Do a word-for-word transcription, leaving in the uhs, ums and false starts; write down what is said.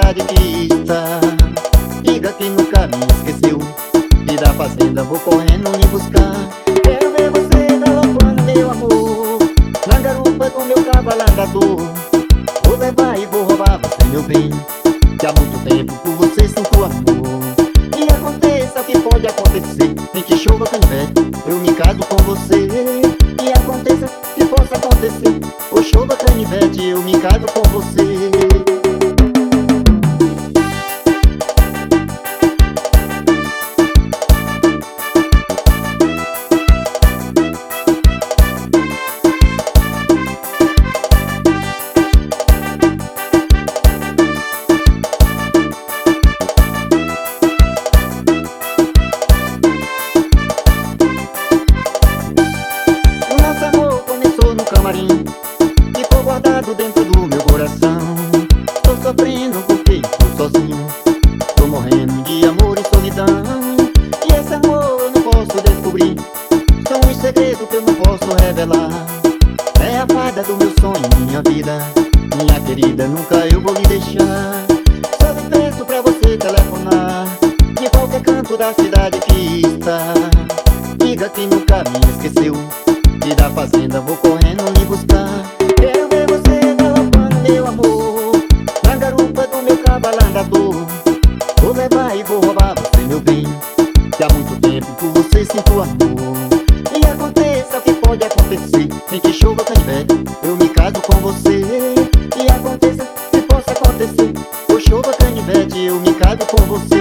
cidade que está. Diga que nunca me esqueceu, e da fazenda vou correndo lhe buscar. Quero ver você galopando, meu amor, na garupa do meu cavalo andador. Vou levar e vou roubar você, meu bem, que há muito tempo por você sinto amor. E aconteça o que pode acontecer, nem que chova canivete, eu me caso com você. E aconteça o que possa acontecer, ou chova canivete, eu me caso com você. Ficou guardado dentro do meu coração. Tô sofrendo porque estou sozinho, tô morrendo de amor e solidão. E esse amor eu não posso descobrir, são um segredo que eu não posso revelar. É a fada do meu sonho, minha vida, minha querida, nunca eu vou lhe deixar. Só lhe peço pra você telefonar de qualquer canto da cidade que está. Diga que nunca me esqueceu, e da fazenda vou correndo lhe buscar. Quero ver você galopando, meu amor, na garupa do meu cavalo andador. Vou levar e vou roubar você, meu bem, que há muito tempo por você sinto amor. E aconteça o que pode acontecer, nem que chova canivete, eu me caso com você. E aconteça o que possa acontecer, ou chova canivete, eu me caso com você.